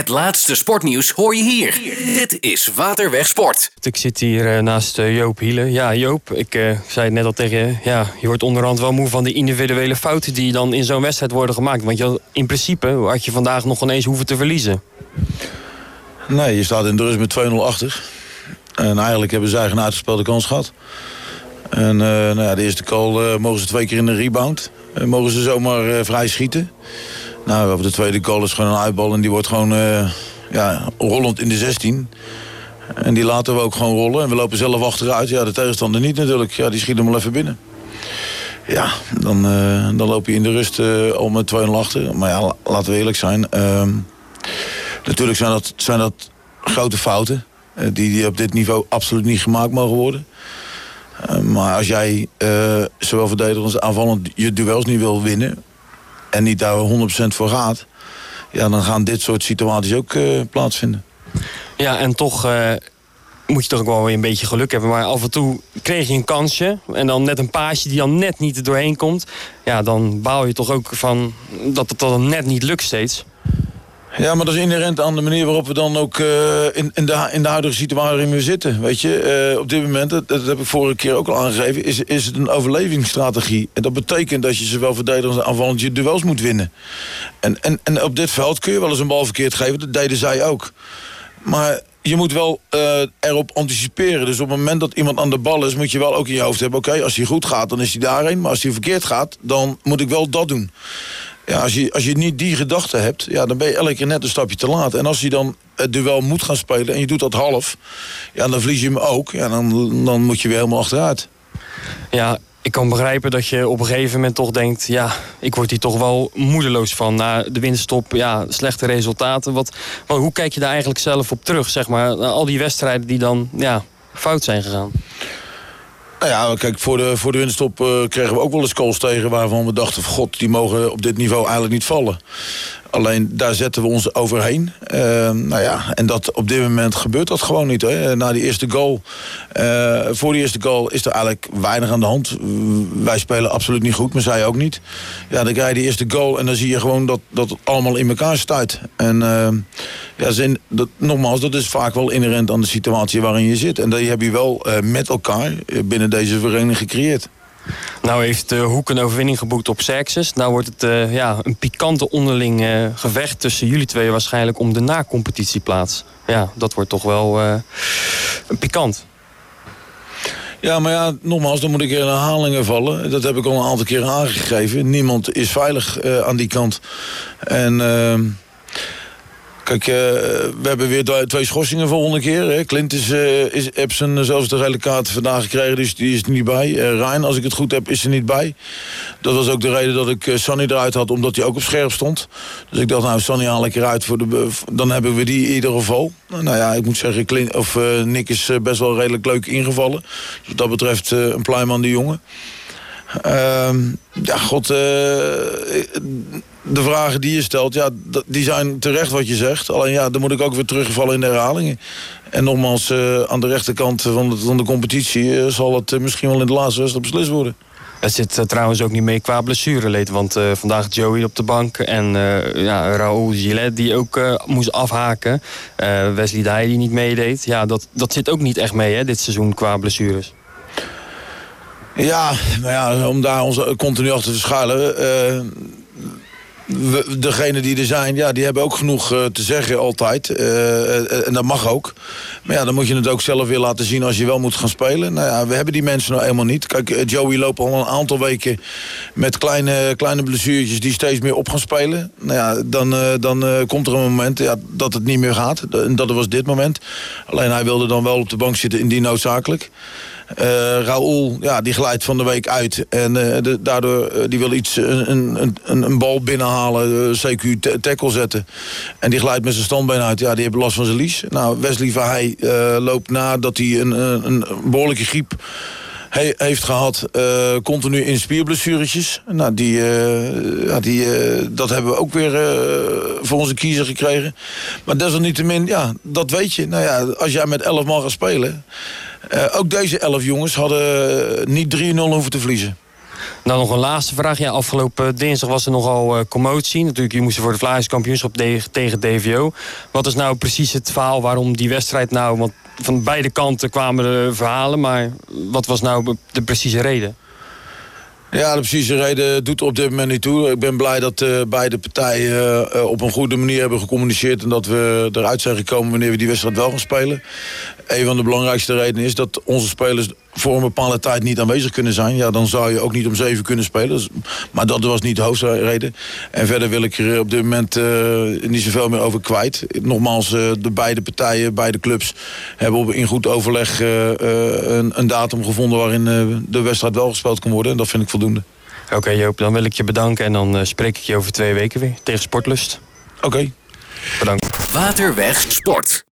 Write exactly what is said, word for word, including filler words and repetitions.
Het laatste sportnieuws hoor je hier. Dit is Waterweg Sport. Ik zit hier uh, naast uh, Joop Hiele. Ja, Joop, ik uh, zei het net al tegen je. Ja, je wordt onderhand wel moe van de individuele fouten die dan in zo'n wedstrijd worden gemaakt. Want je, in principe had je vandaag nog ineens hoeven te verliezen. Nee, je staat in de rust met twee nul achter. En eigenlijk hebben zij geen uitgespeelde kans gehad. En uh, nou ja, de eerste goal uh, mogen ze twee keer in de rebound. Uh, mogen ze zomaar uh, vrij schieten. Nou, op de tweede goal is gewoon een uitbal en die wordt gewoon uh, ja, rollend in de zestien. En die laten we ook gewoon rollen. En we lopen zelf achteruit. Ja, de tegenstander niet natuurlijk. Ja, die schiet hem wel even binnen. Ja, dan, uh, dan loop je in de rust uh, al met twee nul achter. Maar ja, laten we eerlijk zijn. Uh, natuurlijk zijn dat, zijn dat grote fouten. Uh, die, die op dit niveau absoluut niet gemaakt mogen worden. Uh, maar als jij uh, zowel verdedigend als aanvallend je duels niet wil winnen en niet daar honderd procent voor gaat, ja, dan gaan dit soort situaties ook uh, plaatsvinden. Ja, en toch uh, moet je toch ook wel weer een beetje geluk hebben. Maar af en toe kreeg je een kansje en dan net een paasje die dan net niet er doorheen komt. Ja, dan baal je toch ook van dat het dan net niet lukt steeds. Ja, maar dat is inherent aan de manier waarop we dan ook uh, in, in, de, in de huidige situatie waarin we zitten. Weet je, uh, op dit moment, dat, dat heb ik vorige keer ook al aangegeven, is, is het een overlevingsstrategie. En dat betekent dat je zowel verdedigend als aanvallend je duels moet winnen. En, en, en op dit veld kun je wel eens een bal verkeerd geven, dat deden zij ook. Maar je moet wel uh, erop anticiperen. Dus op het moment dat iemand aan de bal is, moet je wel ook in je hoofd hebben, oké, okay, als hij goed gaat, dan is hij daarheen. Maar als hij verkeerd gaat, dan moet ik wel dat doen. Ja, als je, als je niet die gedachte hebt, ja, dan ben je elke keer net een stapje te laat. En als je dan het duel moet gaan spelen en je doet dat half, ja, dan verlies je hem ook. Ja, dan, dan moet je weer helemaal achteruit. Ja, ik kan begrijpen dat je op een gegeven moment toch denkt, ja, ik word hier toch wel moedeloos van. Na de winststop, ja, slechte resultaten. Wat, wat, hoe kijk je daar eigenlijk zelf op terug, zeg maar? Al die wedstrijden die dan, ja, fout zijn gegaan. Nou ja, kijk, voor de, voor de winststop uh, kregen we ook wel eens calls tegen waarvan we dachten, god, die mogen op dit niveau eigenlijk niet vallen. Alleen daar zetten we ons overheen. Uh, nou ja, en dat, op dit moment gebeurt dat gewoon niet. Hè. Na die eerste goal, uh, voor die eerste goal is er eigenlijk weinig aan de hand. Wij spelen absoluut niet goed, maar zij ook niet. Ja, dan krijg je die eerste goal en dan zie je gewoon dat, dat het allemaal in elkaar stuit. En uh, ja, zin, dat, nogmaals, dat is vaak wel inherent aan de situatie waarin je zit. En die heb je wel uh, met elkaar binnen deze vereniging gecreëerd. Nou heeft de Hoek een overwinning geboekt op Xerxes. Nou wordt het uh, ja, een pikante onderling uh, gevecht tussen jullie twee waarschijnlijk om de na-competitieplaats. Ja, dat wordt toch wel uh, pikant. Ja, maar ja, nogmaals, dan moet ik in herhalingen vallen. Dat heb ik al een aantal keren aangegeven. Niemand is veilig uh, aan die kant. En Uh, Kijk, uh, we hebben weer twee schorsingen volgende keer. Hè. Clint is, uh, is, heeft zijn, zelfs de gele kaart vandaag gekregen, dus die is er niet bij. Uh, Ryan, als ik het goed heb, is er niet bij. Dat was ook de reden dat ik uh, Sonny eruit had, omdat hij ook op scherp stond. Dus ik dacht, nou, Sonny haal ik eruit, voor de, dan hebben we die in ieder geval. Nou, nou ja, ik moet zeggen, Clint, of, uh, Nick is uh, best wel redelijk leuk ingevallen. Dus wat dat betreft uh, een pluim aan die jongen. Uh, ja, god, uh, de vragen die je stelt, ja, die zijn terecht wat je zegt. Alleen ja, dan moet ik ook weer terugvallen in de herhalingen. En nogmaals, uh, aan de rechterkant van de, van de competitie uh, zal het uh, misschien wel in de laatste wedstrijd beslist worden. Het zit uh, trouwens ook niet mee qua blessureleed. Want uh, vandaag Joey op de bank. En uh, ja, Raoul Gillet die ook uh, moest afhaken. Uh, Wesley Dye die niet meedeed. Ja, dat, dat zit ook niet echt mee, hè, dit seizoen qua blessures. Ja, maar ja, om daar ons continu achter te schuilen. Uh, we, degenen die er zijn, ja, die hebben ook genoeg uh, te zeggen altijd. Uh, en dat mag ook. Maar ja, dan moet je het ook zelf weer laten zien als je wel moet gaan spelen. Nou ja, we hebben die mensen nou helemaal niet. Kijk, Joey loopt al een aantal weken met kleine, kleine blessuurtjes die steeds meer op gaan spelen. Nou ja, dan, uh, dan uh, komt er een moment ja, dat het niet meer gaat. En dat was dit moment. Alleen hij wilde dan wel op de bank zitten indien noodzakelijk. Uh, Raoul, ja, die glijdt van de week uit. En uh, de, daardoor, uh, die wil iets, een, een, een, een bal binnenhalen, uh, C Q t- tackle zetten. En die glijdt met zijn standbeen uit. Ja, die heeft last van zijn lies. Nou, Wesley Verheij uh, loopt na dat hij een, een, een behoorlijke griep he, heeft gehad. Uh, continu in spierblessuretjes. Nou, die, uh, ja, die, uh, dat hebben we ook weer uh, voor onze kiezer gekregen. Maar desalniettemin, ja, dat weet je. Nou ja, als jij met elf man gaat spelen. Uh, ook deze elf jongens hadden niet drie nul hoeven te verliezen. Dan nog een laatste vraag. Ja, afgelopen dinsdag was er nogal uh, commotie. Natuurlijk, je moest voor de Vlaamse kampioenschap de- tegen D V O. Wat is nou precies het verhaal waarom die wedstrijd nou... Want van beide kanten kwamen de verhalen, maar wat was nou de precieze reden? Ja, de precieze reden doet er op dit moment niet toe. Ik ben blij dat uh, beide partijen uh, op een goede manier hebben gecommuniceerd... en dat we eruit zijn gekomen wanneer we die wedstrijd wel gaan spelen. Een van de belangrijkste redenen is dat onze spelers voor een bepaalde tijd niet aanwezig kunnen zijn. Ja, dan zou je ook niet om zeven kunnen spelen. Dus, maar dat was niet de hoofdreden. En verder wil ik er op dit moment uh, niet zoveel meer over kwijt. Nogmaals, uh, de beide partijen, beide clubs... hebben op, in goed overleg uh, uh, een, een datum gevonden... waarin uh, de wedstrijd wel gespeeld kan worden. En dat vind ik voldoende. Oké, okay, Joop, dan wil ik je bedanken. En dan uh, spreek ik je over twee weken weer tegen Sportlust. Oké. Okay. Bedankt. Waterweg Sport.